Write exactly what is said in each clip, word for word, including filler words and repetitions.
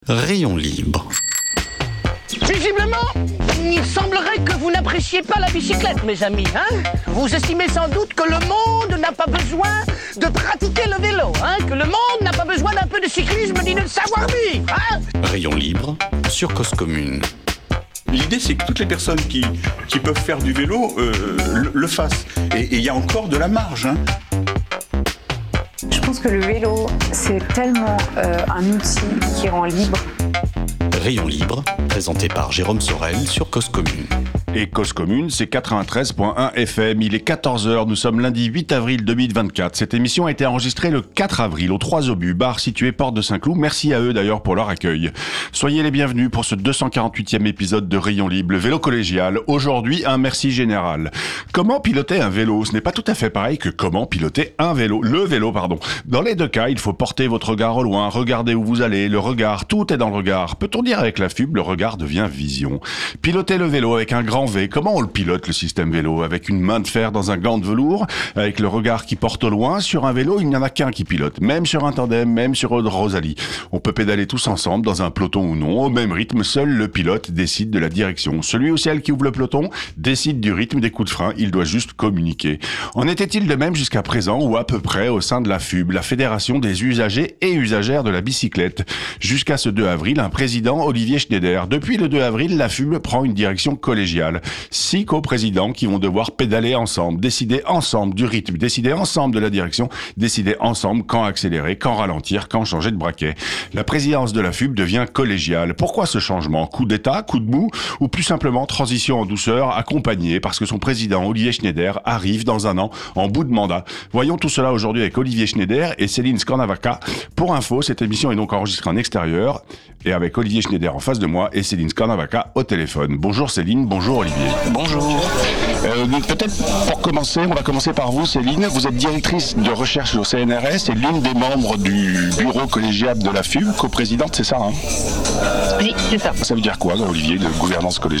Rayon libre. Visiblement, il semblerait que vous n'appréciez pas la bicyclette, mes amis. Hein, vous estimez sans doute que le monde n'a pas besoin de pratiquer le vélo, hein, que le monde n'a pas besoin d'un peu de cyclisme ni de savoir-vivre. Hein. Rayon libre sur Cause Commune. L'idée, c'est que toutes les personnes qui, qui peuvent faire du vélo euh, le, le fassent. Et il y a encore de la marge. Hein. Je pense que le vélo, c'est tellement euh, un outil qui rend libre. Rayon libre, présenté par Jérôme Sorel sur Cause Commune. Et Cause Commune, c'est quatre-vingt-treize virgule un F M. Il est quatorze heures, nous sommes lundi huit avril deux mille vingt-quatre. Cette émission a été enregistrée le quatre avril au trois Obus, bar situé porte de Saint-Cloud. Merci à eux d'ailleurs pour leur accueil. Soyez les bienvenus pour ce deux cent quarante-huitième épisode de Rayon Libre, le vélo collégial. Aujourd'hui, un merci général. Comment piloter un vélo ? Ce n'est pas tout à fait pareil que comment piloter un vélo. Le vélo, pardon. Dans les deux cas, il faut porter votre regard au loin, regarder où vous allez. Le regard, tout est dans le regard. Peut-on dire avec la F U B, le regard devient vision. Piloter le vélo avec un grand V. Comment on le pilote, le système vélo ? Avec une main de fer dans un gant de velours, avec le regard qui porte au loin. Sur un vélo, il n'y en a qu'un qui pilote. Même sur un tandem, même sur une Rosalie. On peut pédaler tous ensemble, dans un peloton ou non. Au même rythme, seul le pilote décide de la direction. Celui ou celle qui ouvre le peloton décide du rythme des coups de frein. Il doit juste communiquer. En était-il de même jusqu'à présent, ou à peu près, au sein de la F U B, la Fédération des usagers et usagères de la bicyclette. Jusqu'à ce deux avril, un président, Olivier Schneider. Depuis le deux avril, la F U B prend une direction collégiale. Six coprésidents qui vont devoir pédaler ensemble, décider ensemble du rythme, décider ensemble de la direction, décider ensemble quand accélérer, quand ralentir, quand changer de braquet. La présidence de la F U B devient collégiale. Pourquoi ce changement ? Coup d'état, coup de mou, ou plus simplement transition en douceur, accompagnée parce que son président, Olivier Schneider, arrive dans un an en bout de mandat. Voyons tout cela aujourd'hui avec Olivier Schneider et Céline Skornavaka. Pour info, cette émission est donc enregistrée en extérieur et avec Olivier Schneider en face de moi et Céline Skornavaka au téléphone. Bonjour Céline, bonjour Olivier. Bonjour. Euh, peut-être pour commencer, on va commencer par vous Céline. Vous êtes directrice de recherche au C N R S et l'une des membres du bureau collégial de la F U B, coprésidente, c'est ça hein ? Oui, c'est ça. Ça veut dire quoi, Olivier, de gouvernance collégiale ?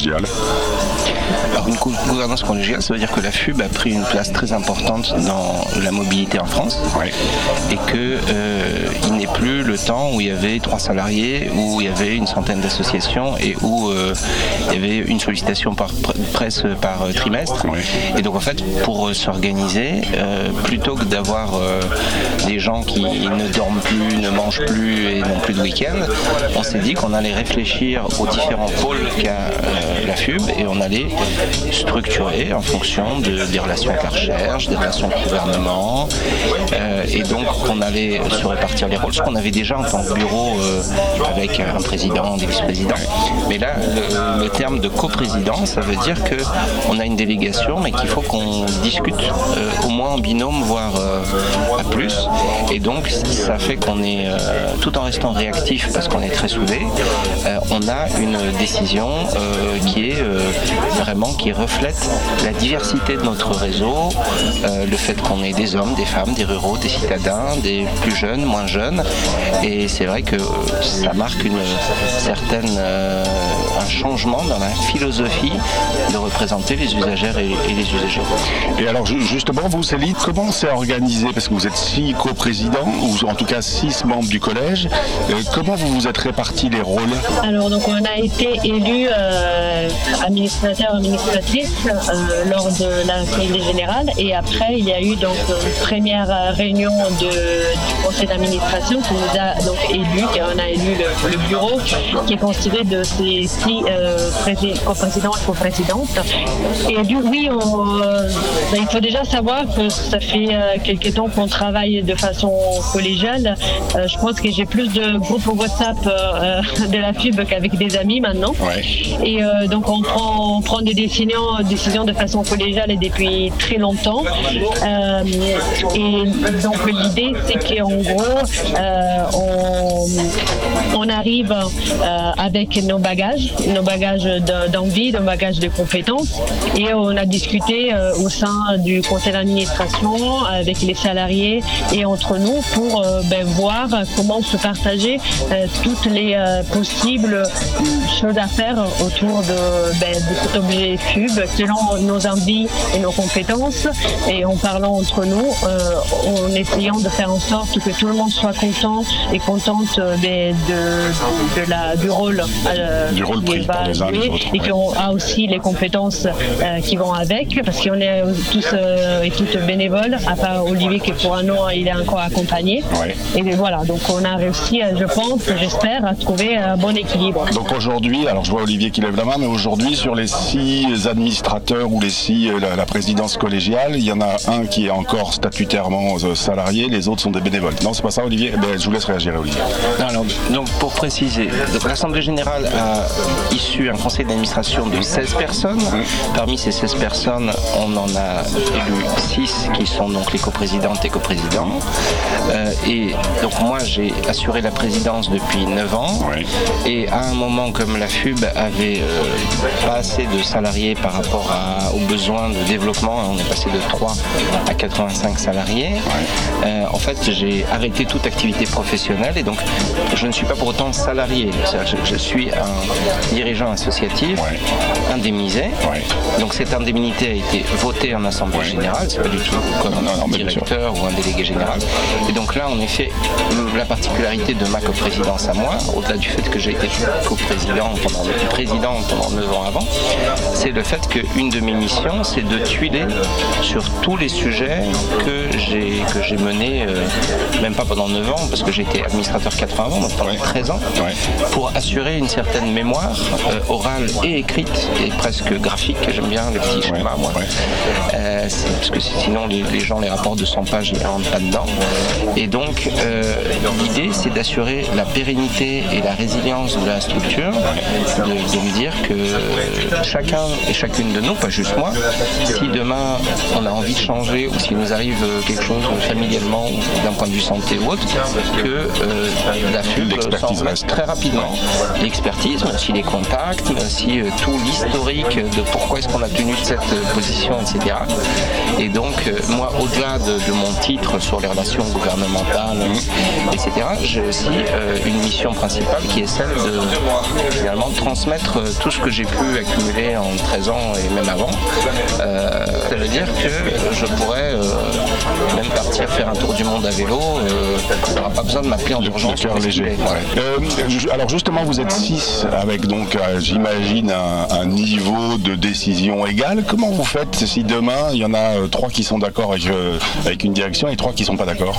Alors une gouvernance collégiale, ça veut dire que la F U B a pris une place très importante dans la mobilité en France, ouais. Et que euh, il n'est plus le temps où il y avait trois salariés, où il y avait une centaine d'associations et où euh, il y avait une sollicitation par presse par euh, trimestre. Ouais. Et donc en fait, pour euh, s'organiser, euh, plutôt que d'avoir euh, des gens qui ne dorment plus, ne mangent plus et n'ont plus de week-end, on s'est dit qu'on allait réfléchir aux différents pôles qu'a euh, la F U B et on allait structuré en fonction de, des relations avec la recherche, des relations avec le gouvernement, euh, et donc on allait se répartir les rôles, ce qu'on avait déjà en tant que bureau euh, avec un président, des vice-présidents. Mais là, le, le terme de coprésident, ça veut dire qu'on a une délégation, mais qu'il faut qu'on discute euh, au moins en binôme, voire euh, à plus. Et donc ça fait qu'on est, euh, tout en restant réactif, parce qu'on est très soudés, euh, on a une décision euh, qui est euh, vraiment qui reflète la diversité de notre réseau, euh, le fait qu'on ait des hommes, des femmes, des ruraux, des citadins, des plus jeunes, moins jeunes, et c'est vrai que ça marque une certaine, euh, un changement dans la philosophie de représenter les usagères et, et les usagers. Et alors justement, vous Céline, comment c'est organisé ? Parce que vous êtes six coprésidents, ou en tout cas six membres du collège, euh, comment vous vous êtes répartis les rôles ? Alors donc on a été élus euh, administrateurs administratrice euh, lors de l'Assemblée générale et après il y a eu donc une première réunion de, du conseil d'administration qui nous a donc élus, on a élu le, le bureau qui est constitué de ces six euh, prési- coprésidents et coprésidentes. Et du oui, on, euh, ben, il faut déjà savoir que ça fait euh, quelques temps qu'on travaille de façon collégiale. Euh, je pense que j'ai plus de groupes WhatsApp euh, de la F U B qu'avec des amis maintenant. Ouais. Et euh, donc on prend, on prend des décisions décision de façon collégiale et depuis très longtemps. Euh, et donc l'idée c'est qu'en gros euh, on, on arrive euh, avec nos bagages nos bagages d'envie, nos bagages de compétences. Et on a discuté euh, au sein du conseil d'administration avec les salariés et entre nous pour euh, ben, voir comment on peut partager euh, toutes les euh, possibles choses à faire autour de, ben, de cet objet F U B selon nos envies et nos compétences, et en parlant entre nous, euh, en essayant de faire en sorte que tout le monde soit content et contente ben, de, de la, du rôle, euh, du rôle pris par les uns et les autres, et qu'on a aussi les compétences euh, qui vont avec, parce qu'on est tous euh, et toutes bénévoles, à part Olivier qui pour un an il est encore accompagné. Ouais. Et voilà, donc on a réussi, je pense, j'espère, à trouver un bon équilibre. Donc aujourd'hui, alors je vois Olivier qui lève la main, mais aujourd'hui sur les six administrateurs ou les six, la, la présidence collégiale, il y en a un qui est encore statutairement euh, salarié, les autres sont des bénévoles. Non, c'est pas ça, Olivier? Ben, je vous laisse réagir, Olivier. Alors, donc pour préciser, donc, l'Assemblée générale a issu un conseil d'administration de seize personnes. Mmh. Parmi ces seize personnes, on en a élu six qui sont donc les coprésidentes et coprésidents. Euh, et donc moi, j'ai assuré la présidence depuis neuf ans. Oui. Et à un moment, comme la F U B avait euh, pas assez de salariés par rapport à, aux besoins de développement, on est passé de trois à quatre-vingt-cinq salariés. Oui. Euh, en fait, j'ai arrêté toute activité professionnelle et donc je ne suis pas pour autant salarié. Je, je suis un dirigeant associatif, ouais. indemnisé. Ouais. Donc cette indemnité a été votée en assemblée ouais. générale, c'est pas du tout comme non, non, un directeur ou un délégué général. Et donc là, en effet, la particularité de ma coprésidence à moi, au-delà du fait que j'ai été coprésident pendant président pendant neuf ans avant, c'est le fait qu'une de mes missions, c'est de tuiler sur tous les sujets que j'ai que j'ai menés, euh, même pas pendant neuf ans, parce que j'étais administrateur quatre-vingts ans, donc pendant treize ans, ouais. pour assurer une certaine mémoire euh, orale et écrite, et presque graphique, j'aime bien les petits schémas, moi. Ouais. Euh, c'est, parce que sinon, les, les gens, les rapports de cent pages, ils ne rentrent pas dedans. Et donc, euh, l'idée, c'est d'assurer la pérennité et la résilience de la structure, de, de me dire que chacun et chacune de nous, pas juste moi, si demain, on a envie de changer, ou s'il nous arrive quelque chose familialement, ou d'un point de vue santé ou autre, que euh, la F U B s'en remet très rapidement. L'expertise, mais aussi les contacts, mais aussi euh, tout l'historique de pourquoi est-ce qu'on a tenu cette euh, position, et cetera. Et donc, euh, moi, au-delà de, de mon titre sur les relations gouvernementales, mmh. et cetera, j'ai aussi euh, une mission principale qui est celle de, finalement, de transmettre euh, tout ce que j'ai pu accumuler en treize ans et même avant. Euh, ça veut dire que je pourrais euh, même partir faire un tour du monde à vélo, euh, on n'aura pas besoin de m'appeler en urgence. Le cœur léger. Ouais. Euh, alors justement, vous êtes six avec donc, euh, j'imagine, un, un niveau de décision égal. Comment vous faites si demain, il y en a euh, trois qui sont d'accord avec, euh, avec une direction et trois qui ne sont pas d'accord?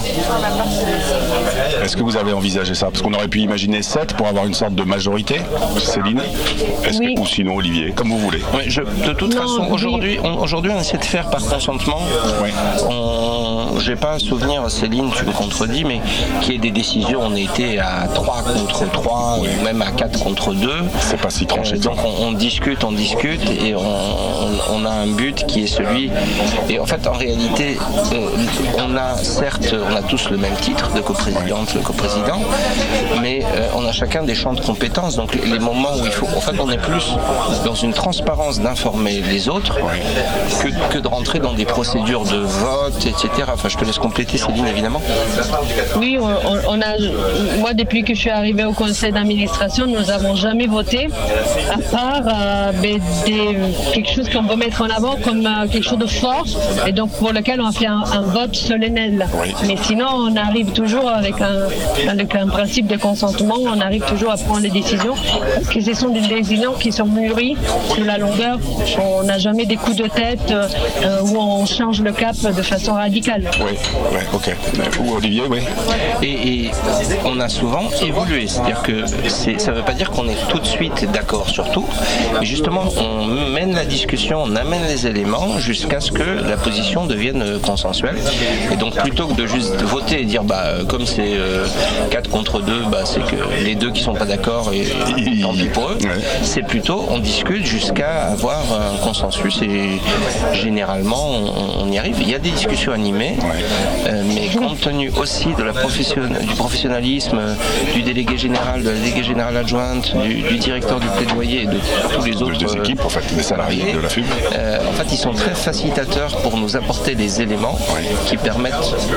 Est-ce que vous avez envisagé ça? Parce qu'on aurait pu imaginer sept pour avoir une sorte de majorité. Céline? Est-ce oui. que, ou sinon Olivier, comme vous voulez. Oui, je, de toute non, façon, aujourd'hui, on, aujourd'hui, on essaie de faire par consentement. Oui. On, j'ai pas à souvenir, Céline, tu me contredis, mais qu'il y ait des décisions, on a été à trois contre trois, oui. ou même à quatre contre deux. C'est pas si tranché. Euh, donc on, on discute, on discute, et on, on, on a un but qui est celui. Et en fait, en réalité, on, on a certes, on a tous le même titre de coprésidente, oui. le coprésident, mais euh, on a chacun des champs de compétences. Donc les, les moments où il faut, en fait, on est plus dans une transparence d'informer les autres oui. que, que de rentrer dans des procédures de vote, et cetera. Enfin, je te laisse compléter, Céline, évidemment. Oui, on, on a. Moi, depuis que je suis arrivée au conseil d'administration, nous n'avons jamais voté, à part euh, des, quelque chose qu'on peut mettre en avant comme euh, quelque chose de fort, et donc pour lequel on a fait un, un vote solennel. Oui. Mais sinon, on arrive toujours avec un, avec un principe de consentement, on arrive toujours à prendre des décisions, parce que ce sont des décisions qui sont mûries sur la longueur. On n'a jamais des coups de tête euh, où on change le cap de façon radicale. Oui, oui, ok. Ou Olivier, oui. Et, et on a souvent évolué, c'est-à-dire que c'est, ça ne veut pas dire qu'on est tout de suite d'accord sur tout, mais justement on mène la discussion, on amène les éléments jusqu'à ce que la position devienne consensuelle. Et donc plutôt que de juste voter et dire bah comme c'est euh, quatre contre deux, bah, c'est que les deux qui sont pas d'accord et, et tant pis pour eux, ouais. c'est plutôt on discute jusqu'à avoir un consensus et généralement on, on y arrive. Il y a des discussions animées, ouais. euh, mais compte tenu aussi de la profession, du professionnalisme du délégué général, de la déléguée générale adjointe, du, du directeur du plaidoyer et de tous les autres des équipes, en fait, des salariés de la F U B. Euh, en fait, ils sont très facilitateurs pour nous apporter des éléments oui. qui permettent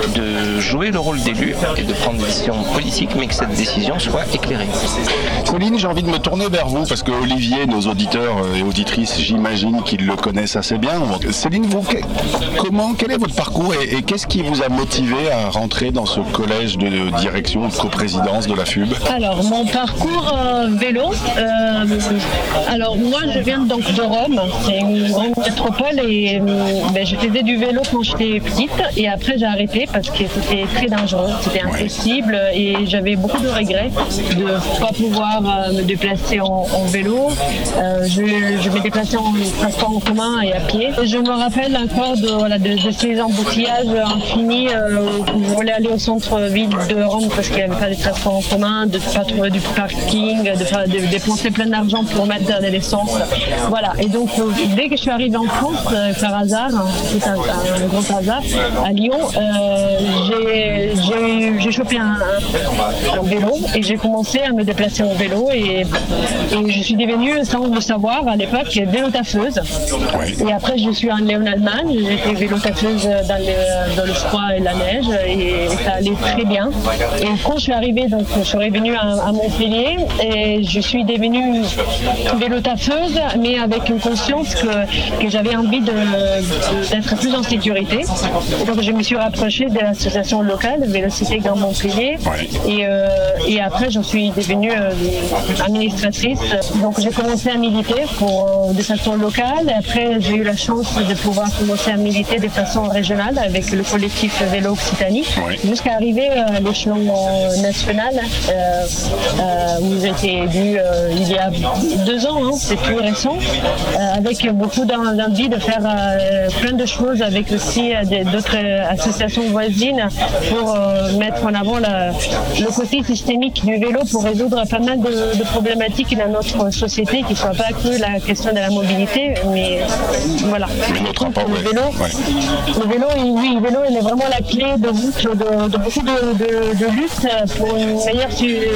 de jouer le rôle d'élu et de prendre des décisions politiques, mais que cette décision soit éclairée. Céline, j'ai envie de me tourner vers vous, parce que Olivier, nos auditeurs et auditrices, j'imagine qu'ils le connaissent assez bien. Céline, vous, comment, quel est votre parcours et, et qu'est-ce qui vous a motivé à rentrer dans ce collège de direction, de coprésidence de la F U B? Alors, mon parcours euh, vélo, euh, alors moi je viens donc de Rome, c'est une grande métropole et ben, je faisais du vélo quand j'étais petite et après j'ai arrêté parce que c'était très dangereux, c'était accessible et j'avais beaucoup de regrets de ne pas pouvoir euh, me déplacer en, en vélo. Euh, je, je me déplaçais en transport en commun et à pied. Et je me rappelle encore de, voilà, de, de ces embouteillages infinis euh, où je voulais aller au centre-ville de Rome parce qu'il n'y avait pas de transport en commun, de ne pas trouver du parking, de, faire, de dépenser plein d'argent pour mettre de l'essence. Voilà. Et donc, euh, dès que je suis arrivée en France, euh, par hasard, c'est un, un grand hasard, à Lyon, euh, j'ai, j'ai, j'ai chopé un, un, un vélo et j'ai commencé à me déplacer en vélo et, et je suis devenue, sans le savoir, à l'époque, vélo-taffeuse. Et après, je suis allée en Allemagne, j'étais vélo-taffeuse dans le, dans le froid et la neige et ça allait très bien. Et quand je suis arrivée, donc, je suis revenue à, à Montpellier et je suis devenue vélo-taffeuse, mais avec une conscience que, que j'avais envie de, de, d'être plus en sécurité. Et donc je me suis rapprochée de l'association locale, Vélocité Grand Montpellier. Et, euh, et après, je suis devenue euh, administratrice. Donc j'ai commencé à militer pour, euh, de façon locale. Après, j'ai eu la chance de pouvoir commencer à militer de façon régionale avec le collectif Vélo Occitanie, jusqu'à arriver à l'échelon national euh, euh, où j'ai été élue euh, il y a deux ans, hein, c'est tout récent, euh, avec beaucoup d'envie de faire euh, plein de choses avec aussi euh, des, d'autres associations voisines pour euh, mettre en avant la, le côté systémique du vélo pour résoudre pas mal de, de problématiques dans notre société qui ne soit pas que la question de la mobilité, mais voilà. Mais notre rapport, le vélo, ouais. le vélo, oui, le vélo, il est vraiment la clé de, de, de beaucoup de, de, de lutte pour une meilleure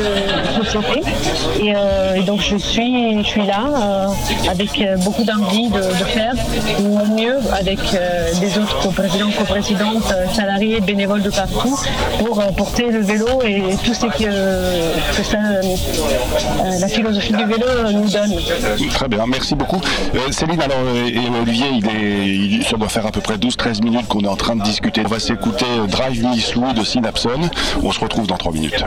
société. Et, euh, et donc je suis, je suis là euh, avec beaucoup d'envie de, de faire au mieux avec euh, des autres coprésidents, coprésidentes, salariés, bénévoles de partout pour euh, porter le vélo et tout ce que, que ça, euh, la philosophie du vélo nous donne. Très bien, merci beaucoup. Euh, Céline, alors, et Olivier, il est, il, ça doit faire à peu près douze treize minutes qu'on est en train de discuter. On va s'écouter Drive Me Slow de Synapson. On se retrouve dans trois minutes.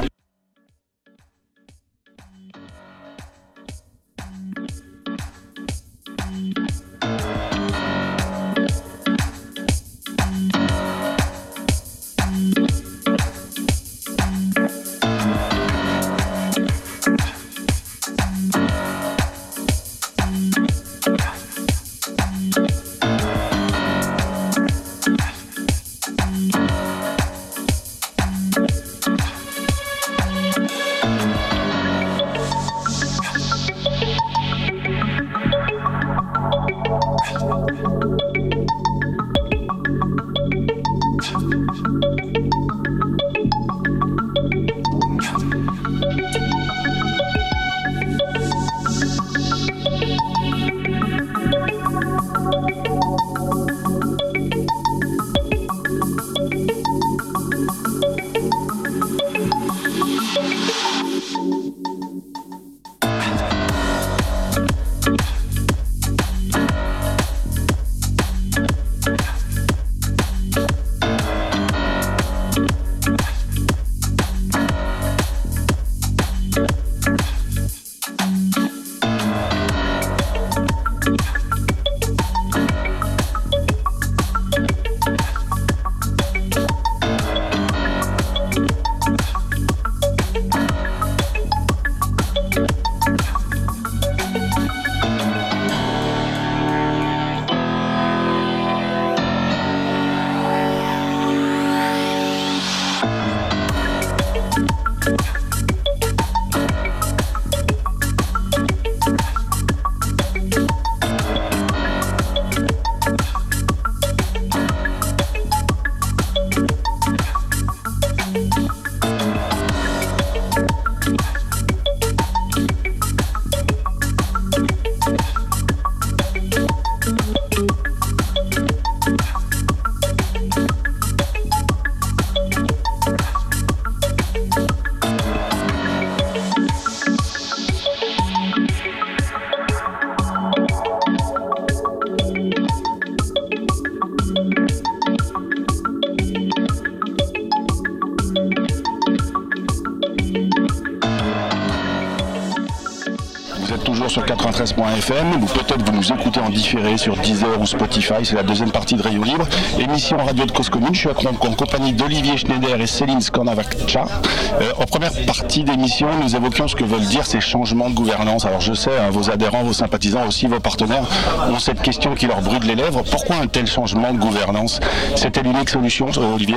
Vous êtes toujours sur quatre-vingt-treize point F M, ou peut-être vous nous écoutez en différé sur Deezer ou Spotify, c'est la deuxième partie de Rayon Libre, émission radio de Cause Commune. Je suis en, en compagnie d'Olivier Schneider et Céline Skornavakcha. Euh, en première partie d'émission, nous évoquions ce que veulent dire ces changements de gouvernance. Alors je sais, hein, vos adhérents, vos sympathisants, aussi vos partenaires ont cette question qui leur brûle les lèvres. Pourquoi un tel changement de gouvernance? C'était l'unique solution, euh, Olivier?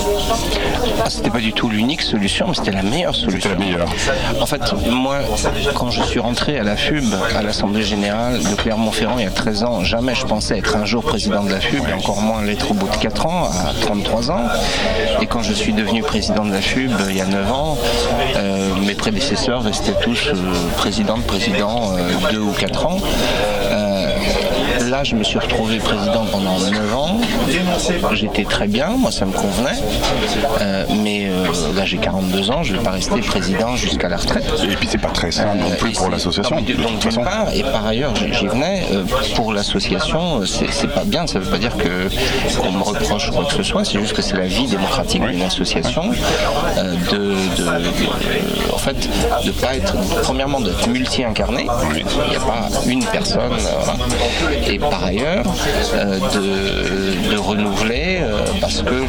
Ah, c'était pas du tout l'unique solution, mais c'était la meilleure solution. C'était la meilleure. En fait, moi, quand je suis rentré à la F U B, à l'Assemblée Générale de Clermont-Ferrand il y a treize ans, jamais je pensais être un jour président de la F U B, et encore moins l'être au bout de quatre ans, à trente-trois ans. Et quand je suis devenu président de la F U B il y a neuf ans, euh, mes prédécesseurs restaient tous euh, présidents de président euh, deux ou quatre ans. Euh, Là, je me suis retrouvé président pendant neuf ans. J'étais très bien, moi ça me convenait. Euh, mais euh, là, j'ai quarante-deux ans, je ne vais pas rester président jusqu'à la retraite. Et puis, c'est pas très simple non plus pour l'association. Donc, d'une part, et par ailleurs, j'y venais, euh, pour l'association, c'est, c'est pas bien. Ça ne veut pas dire que, qu'on me reproche quoi que ce soit, c'est juste que c'est la vie démocratique d'une association. Euh, de, de, de, en fait, de ne pas être, premièrement, d'être multi-incarné. Il n'y a pas une personne. Euh, et par ailleurs euh, de, de renouveler euh, parce que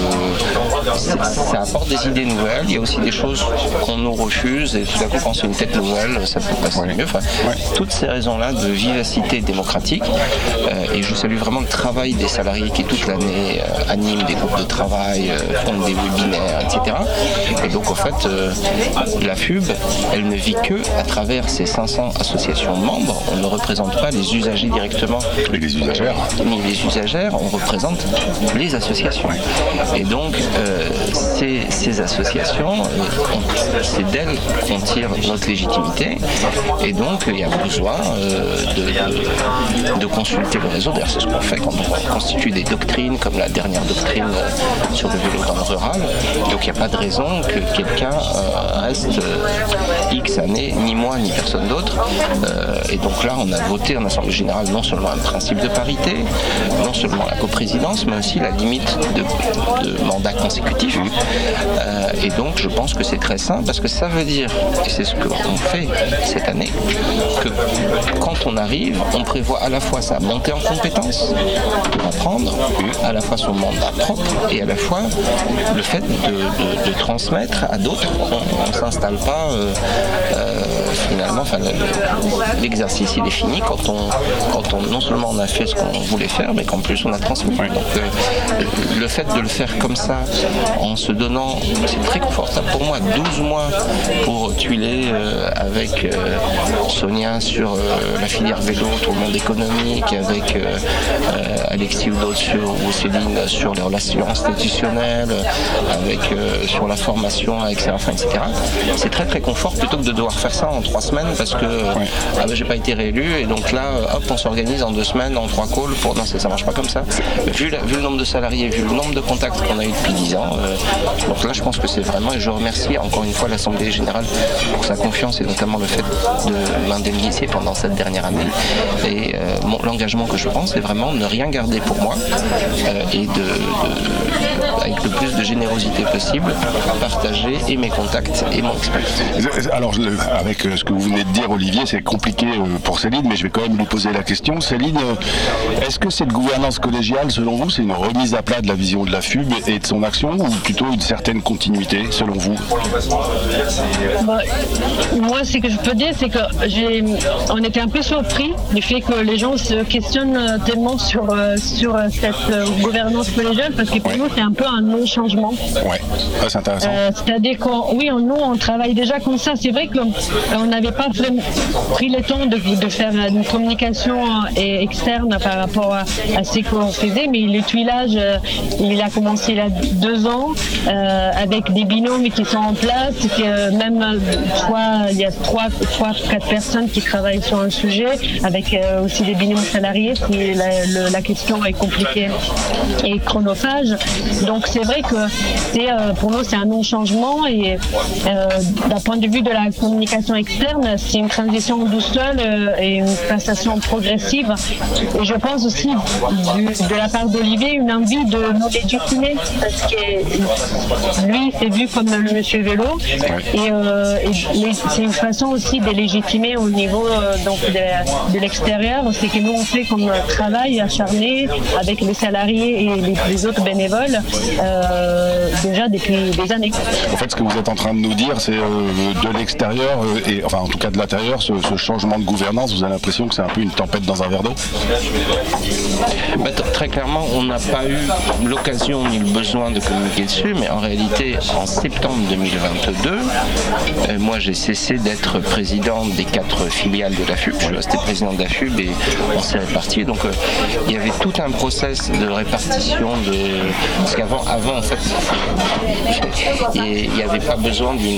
le, ça apporte des idées nouvelles. Il y a aussi des choses qu'on nous refuse et tout à coup quand c'est une tête nouvelle ça peut passer mieux. Enfin, toutes ces raisons-là de vivacité démocratique euh, et je salue vraiment le travail des salariés qui toute l'année euh, animent des groupes de travail, euh, font des webinaires, et cetera. Et donc en fait euh, la F U B elle ne vit que à travers ces cinq cents associations de membres. On ne représente pas les usagers directement. Et les usagères. Mais les usagères, on représente les associations. Et donc, euh, ces, ces associations, euh, on, c'est d'elles qu'on tire notre légitimité. Et donc, il y a besoin euh, de, de, de consulter le réseau. D'ailleurs, c'est ce qu'on fait quand on constitue des doctrines, comme la dernière doctrine euh, sur le vélo dans le rural. Donc, il n'y a pas de raison que quelqu'un euh, reste euh, X années, ni moi, ni personne d'autre. Euh, et donc là, on a voté en Assemblée Générale non seulement un principe de parité, non seulement la coprésidence, mais aussi la limite de, de mandat consécutif. Euh, et donc, je pense que c'est très sain, parce que ça veut dire, et c'est ce qu'on fait cette année, que quand on arrive, on prévoit à la fois sa montée en compétences pour apprendre, à la fois son mandat propre, et à la fois le fait de, de, de transmettre à d'autres. On ne s'installe pas euh, euh, finalement, enfin, l'exercice il est fini quand on, quand on non seulement on a fait ce qu'on voulait faire, mais qu'en plus on a transmis. Donc euh, le fait de le faire comme ça, en se donnant, c'est très confortable pour moi, douze mois pour tuiler euh, avec euh, Sonia sur euh, la filière vélo, tout le monde économique, avec euh, euh, Alexis ou d'autres sur, ou Céline sur les relations institutionnelles, avec euh, sur la formation, et cetera, et cetera. C'est très très confort plutôt que de devoir faire ça en trois semaines parce que euh, ah ben, j'ai pas été réélu et donc là hop on s'organise en deux semaines, en trois calls pour... Non, ça, ça marche pas comme ça. Vu, la, vu le nombre de salariés, vu le nombre de contacts qu'on a eu depuis dix ans, euh, donc là je pense que c'est vraiment, et je remercie encore une fois l'Assemblée Générale pour sa confiance et notamment le fait de m'indemniser pendant cette dernière année. Et euh, mon, l'engagement que je prends, c'est vraiment ne rien garder pour moi euh, et de, de, avec le plus de générosité possible, partager et mes contacts et mon expérience. Alors avec ce que vous venez de dire Olivier, c'est compliqué pour Céline, mais je vais quand même lui poser la question. Céline, est-ce que cette gouvernance collégiale, selon vous, c'est une remise à plat de la vision de la F U B et de son action, ou plutôt une certaine continuité, selon vous? Bah, moi, ce que je peux dire, c'est que j'ai, on était un peu surpris du fait que les gens se questionnent tellement sur, sur cette gouvernance collégiale, parce que pour ouais. nous, c'est un peu un non-changement. Ouais, ça, c'est intéressant. Euh, c'est-à-dire qu'on, oui, on, nous, on travaille déjà comme ça. C'est vrai qu'on n'avait pas pris le temps de, de faire une communication externe par rapport à, à ce qu'on faisait, mais le tuilage, il a commencé il y a deux ans euh, avec des binômes qui sont en place, que même soit il y a trois, trois, quatre personnes qui travaillent sur un sujet, avec euh, aussi des binômes salariés si la, le, la question est compliquée et chronophage. Donc c'est vrai que c'est, euh, pour nous c'est un non-changement et euh, d'un point de vue de la communication externe, c'est une transition douce euh, et une passation progressive. Et je pense aussi du, de la part d'Olivier une envie de nous légitimer parce que lui c'est vu comme le monsieur vélo et, euh, et c'est une façon aussi de légitimer donné au niveau euh, donc de, de l'extérieur, c'est que nous on fait comme travail acharné avec les salariés et les, les autres bénévoles euh, déjà depuis des années. En fait, ce que vous êtes en train de nous dire, c'est euh, de l'extérieur euh, et enfin en tout cas de l'intérieur, ce, ce changement de gouvernance, vous avez l'impression que c'est un peu une tempête dans un verre d'eau? Bah, t- très clairement, on n'a pas eu l'occasion ni le besoin de communiquer dessus, mais en réalité, en septembre deux mille vingt-deux, euh, moi j'ai cessé d'être président des quatre filiales de la F U B. Je suis resté président de la F U B et on s'est répartis. Donc euh, il y avait tout un process de répartition de. Parce qu'avant, avant, en fait, il n'y avait pas besoin d'une,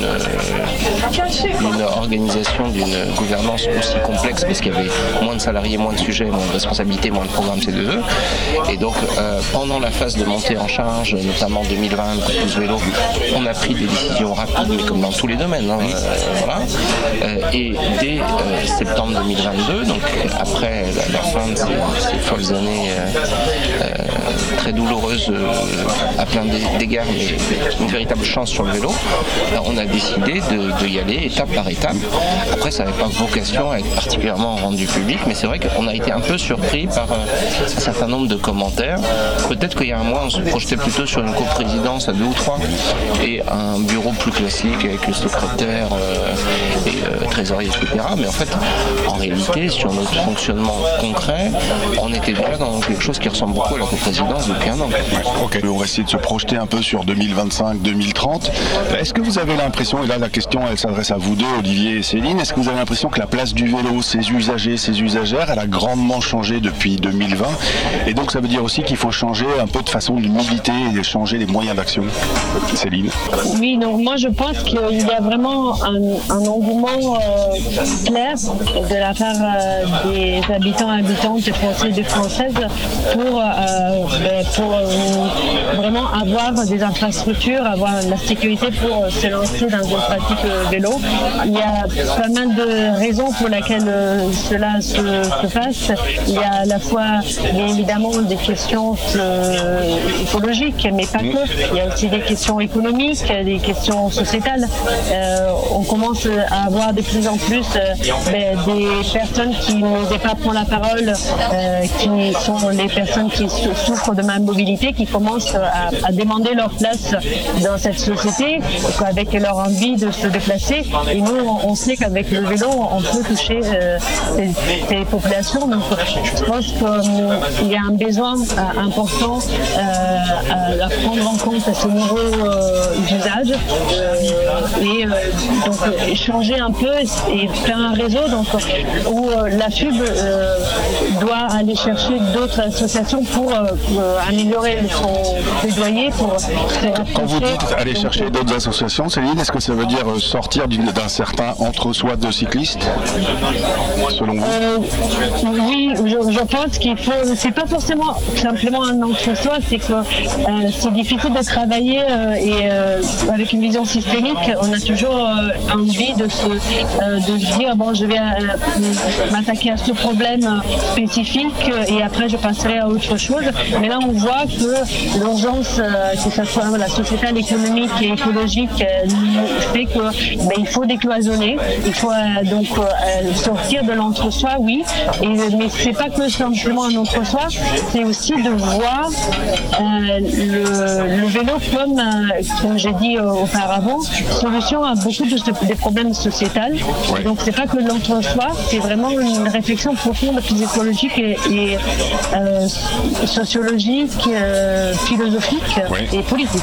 d'une organisation, d'une gouvernance aussi complexe, parce qu'il y avait moins de salariés, moins de sujets, moins de responsabilités, moins de programmes C deux E. Et donc, euh, pendant la phase de montée en charge, notamment deux mille vingt, coup de pouce vélo, on a pris des décisions rapides, mais comme dans tous les domaines. Hein, euh, voilà. euh, et dès euh, septembre deux mille vingt-deux, donc après la, la fin de ces, ces folles années euh, euh, très douloureuses euh, à plein d'égards, mais une véritable chance sur le vélo, euh, on a décidé de, de y aller étape par étape. Après, ça n'avait pas vocation à être particulièrement rendu public, mais c'est vrai qu'on a été un peu surpris par euh, un certain nombre de commentaires. Peut-être qu'il y a un mois, on se projetait plutôt sur une coprésidence à deux ou trois et un bureau plus classique avec le secrétaire euh, et euh, trésorier, et cetera. Mais en fait, en réalité, sur notre fonctionnement concret, on était déjà dans quelque chose qui ressemble beaucoup à la coprésidence depuis un an. Ok, on va essayer de se projeter un peu sur deux mille vingt-cinq deux mille trente. Est-ce que vous avez l'impression, et là la question elle s'adresse à vous deux, Olivier et Céline, est-ce que vous avez l'impression que la place du vélo, ses usagers, ses usagères, elle a grandement changé depuis deux mille vingt, et donc ça veut dire aussi qu'il faut changer un peu de façon de militer et changer les moyens d'action? Céline? Oui, donc moi je pense qu'il y a vraiment un, un engouement euh, clair de la part euh, des habitants et habitantes, des Français et des Françaises pour, euh, pour euh, vraiment avoir des infrastructures, avoir la sécurité pour euh, se lancer dans une pratique euh, vélo. Il y a pas mal de raisons pour lesquelles euh, cela se, se passe. Il y a à la fois bien évidemment des questions euh, écologiques, mais pas que. Il y a aussi des questions économiques, des questions sociétales. Euh, on commence à avoir de plus en plus euh, ben, des personnes qui n'osent pas prendre la parole, euh, qui sont les personnes qui souffrent de ma mobilité, qui commencent à, à demander leur place dans cette société, avec leur envie de se déplacer. Et nous, on, on sait qu'avec le vélo, on peut toucher euh, ces, ces populations. Donc, je pense qu'il y a un besoin euh, important euh, à, à prendre en compte à ce nouveau euh, usage euh, et euh, donc euh, échanger un peu et faire un réseau donc, où euh, la F U B euh, doit aller chercher d'autres associations pour, euh, pour améliorer son plaidoyer. Pour Quand vous dites aller chercher d'autres associations, Céline, est-ce que ça veut dire sortir d'une, d'un certain entre-soi de cyclistes, selon vous? euh, Oui, je, je pense qu'il faut. C'est pas forcément simplement un entre-soi, c'est que euh, c'est difficile de travailler euh, et euh, avec une vision systémique, on a toujours euh, envie de se, euh, de se dire bon, je vais euh, m'attaquer à ce problème spécifique et après je passerai à autre chose. Mais là, on voit que l'urgence, euh, que ce soit la sociétale, économique et écologique, euh, fait que ben, il faut décloisonner, il faut euh, donc euh, sortir de l'entre-soi, oui. Et, mais c'est pas que simplement un entre-soi, c'est aussi de voir euh, le, le vélo comme, euh, comme j'ai dit euh, auparavant, solution à beaucoup de ce, des problèmes sociétals. Ouais. Donc c'est pas que l'entre-soi, c'est vraiment une réflexion profonde, psychologique et, et euh, sociologique, euh, philosophique ouais. et politique.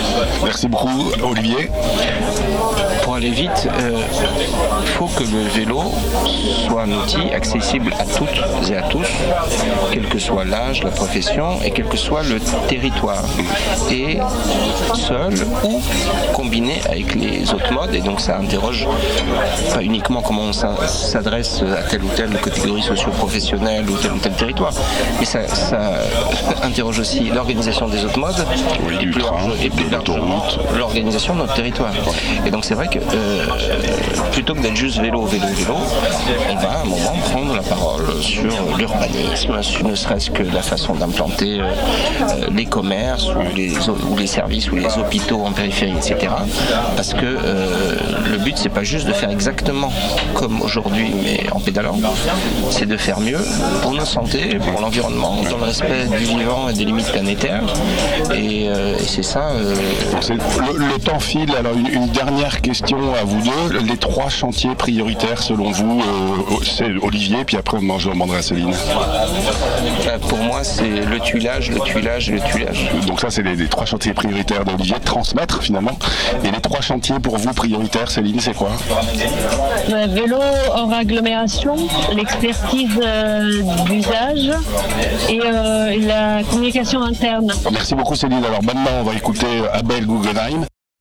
Merci beaucoup, Olivier. Pour aller vite, il euh, faut que le vélo soit un outil accessible à toutes et à tous, quel que soit l'âge, la profession et quel que soit le territoire. Et seul ou combiné avec les autres modes. Et donc ça interroge pas uniquement comment on s'adresse à telle ou telle catégorie socio-professionnelle ou tel ou tel territoire, mais ça, ça interroge aussi l'organisation des autres modes oui, et, plus train, et plus largement l'organisation de notre territoire. Et donc c'est vrai que euh, plutôt que d'être juste vélo, vélo, vélo, on va à un moment prendre la parole sur l'urbanisme, ne serait-ce que la façon d'implanter euh, les commerces ou les, ou les services ou les hôpitaux en périphérie, et cetera. Parce que euh, le but, c'est pas juste de faire exactement comme aujourd'hui, mais en pédalant, c'est de faire mieux pour notre santé, pour l'environnement, dans le respect du vivant et des limites planétaires. Et, euh, et c'est ça. Euh... C'est, le, le temps file. Alors une, une dernière question à vous deux. Les trois chantiers prioritaires selon vous, euh, c'est Olivier, puis après on je demanderai à Céline. Euh, pour moi, c'est le tuilage, le tuilage et le tuilage. Donc ça, c'est les, les trois chantiers prioritaires d'Olivier, transmettre finalement. Et les trois chantiers pour vous prioritaires, Céline, c'est quoi? euh, Vélo hors agglomération, l'expertise euh, d'usage et euh, la communication interne. Merci beaucoup Céline. Alors maintenant, on va écouter Abel Guggenheim.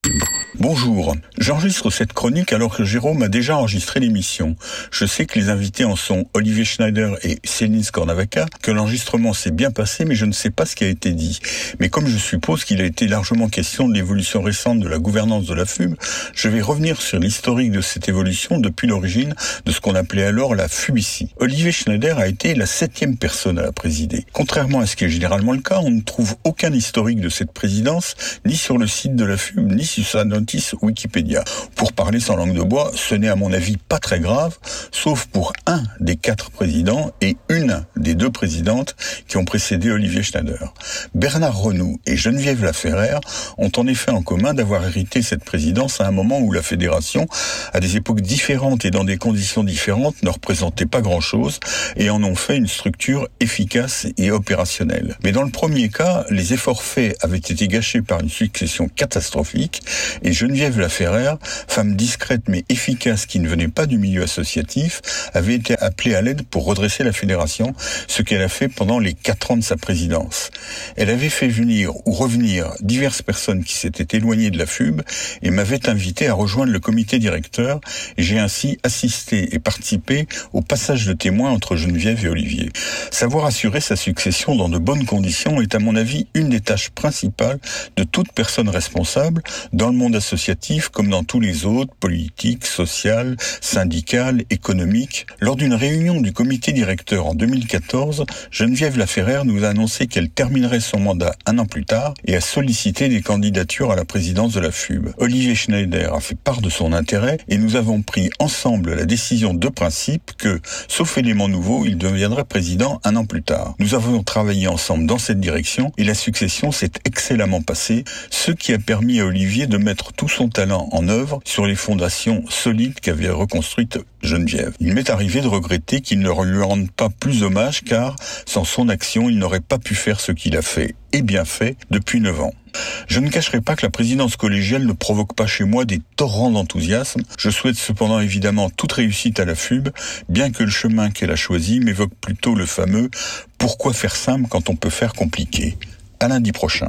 Bonjour, j'enregistre cette chronique alors que Jérôme a déjà enregistré l'émission. Je sais que les invités en sont Olivier Schneider et Céline Skornavaca, que l'enregistrement s'est bien passé, mais je ne sais pas ce qui a été dit. Mais comme je suppose qu'il a été largement question de l'évolution récente de la gouvernance de la F U B, je vais revenir sur l'historique de cette évolution depuis l'origine de ce qu'on appelait alors la Fubici. Olivier Schneider a été la septième personne à la présider. Contrairement à ce qui est généralement le cas, on ne trouve aucun historique de cette présidence, ni sur le site de la F U B, ni sur sa notice Wikipédia. Pour parler sans langue de bois, ce n'est à mon avis pas très grave, sauf pour un des quatre présidents et une des deux présidentes qui ont précédé Olivier Schneider. Bernard Renoux et Geneviève Laferrère ont en effet en commun d'avoir hérité cette présidence à un moment où la fédération, à des époques différentes et dans des conditions différentes, ne représentait pas grand-chose et en ont fait une structure efficace et opérationnelle. Mais dans le premier cas, les efforts faits avaient été gâchés par une succession catastrophique et Geneviève Laferrère, femme discrète mais efficace qui ne venait pas du milieu associatif, avait été appelée à l'aide pour redresser la fédération, ce qu'elle a fait pendant les quatre ans de sa présidence. Elle avait fait venir ou revenir diverses personnes qui s'étaient éloignées de la F U B et m'avait invité à rejoindre le comité directeur et j'ai ainsi assisté et participé au passage de témoins entre Geneviève et Olivier. Savoir assurer sa succession dans de bonnes conditions est à mon avis une des tâches principales de toute personne responsable dans le monde associatif comme dans tous les autres, politique, social, syndical, économique. Lors d'une réunion du comité directeur en deux mille quatorze, Geneviève Laferrère nous a annoncé qu'elle terminerait son mandat un an plus tard et a sollicité des candidatures à la présidence de la F U B. Olivier Schneider a fait part de son intérêt et nous avons pris ensemble la décision de principe que, sauf élément nouveau, il deviendrait président un an plus tard. Nous avons travaillé ensemble dans cette direction et la succession s'est excellemment passée, ce qui a permis à Olivier de mettre tout son talent en œuvre sur les fondations solides qu'avait reconstruites Geneviève. Il m'est arrivé de regretter qu'il ne lui rende pas plus hommage car, sans son action, il n'aurait pas pu faire ce qu'il a fait, et bien fait, depuis neuf ans. Je ne cacherai pas que la présidence collégiale ne provoque pas chez moi des torrents d'enthousiasme. Je souhaite cependant évidemment toute réussite à la F U B, bien que le chemin qu'elle a choisi m'évoque plutôt le fameux « Pourquoi faire simple quand on peut faire compliqué ?» À lundi prochain.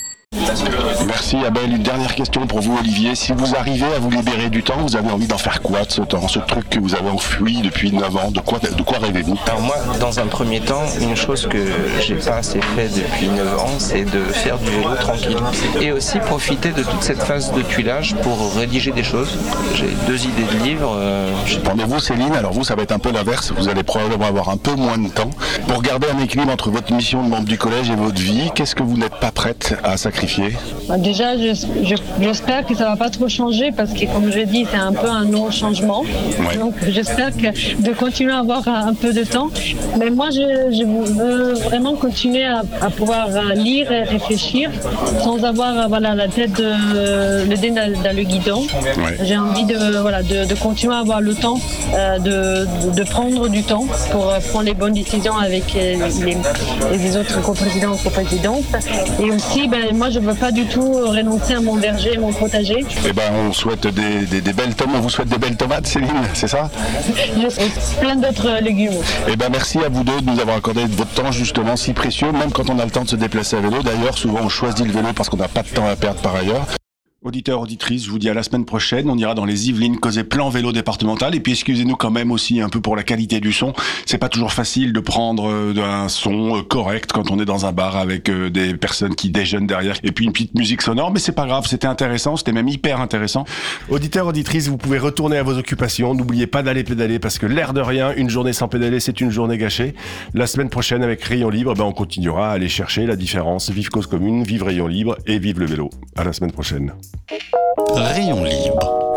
Merci Abel. Une dernière question pour vous Olivier. Si vous arrivez à vous libérer du temps, vous avez envie d'en faire quoi de ce temps, ce truc que vous avez enfoui depuis neuf ans? De quoi, de quoi rêvez-vous? Alors moi, dans un premier temps, une chose que j'ai pas assez fait depuis neuf ans, c'est de faire du vélo tranquille. Et aussi profiter de toute cette phase de tuilage pour rédiger des choses. J'ai deux idées de livres. Euh, Mais vous Céline, alors vous ça va être un peu l'inverse. Vous allez probablement avoir un peu moins de temps. Pour garder un équilibre entre votre mission de membre du collège et votre vie, qu'est-ce que vous n'êtes pas prête à sacrifier? Déjà, je, je, j'espère que ça va pas trop changer parce que, comme je dis, c'est un peu un non-changement. Ouais. Donc, j'espère que de continuer à avoir un peu de temps. Mais moi, je, je veux vraiment continuer à, à pouvoir lire et réfléchir sans avoir voilà, la tête, de, le nez dans, dans le guidon. Ouais. J'ai envie de, voilà, de, de continuer à avoir le temps, euh, de, de prendre du temps pour prendre les bonnes décisions avec les, les autres coprésidents et coprésidentes. Et aussi, ben, moi, je veux pas du tout renoncer à mon verger et mon potager. Eh ben, on souhaite des, des, des belles tomates. On vous souhaite des belles tomates, Céline, c'est ça? Je souhaite plein d'autres légumes. Eh ben, merci à vous deux de nous avoir accordé votre temps justement si précieux, même quand on a le temps de se déplacer à vélo. D'ailleurs, souvent on choisit le vélo parce qu'on n'a pas de temps à perdre par ailleurs. Auditeurs, auditrices, je vous dis à la semaine prochaine. On ira dans les Yvelines causer plan vélo départemental. Et puis excusez-nous quand même aussi un peu pour la qualité du son. C'est pas toujours facile de prendre euh, un son euh, correct quand on est dans un bar avec euh, des personnes qui déjeunent derrière et puis une petite musique sonore. Mais c'est pas grave, c'était intéressant, c'était même hyper intéressant. Auditeurs, auditrices, vous pouvez retourner à vos occupations. N'oubliez pas d'aller pédaler parce que l'air de rien, une journée sans pédaler, c'est une journée gâchée. La semaine prochaine avec Rayon Libre, ben on continuera à aller chercher la différence. Vive Cause Commune, vive Rayon Libre et vive le vélo. À la semaine prochaine. Rayon Libre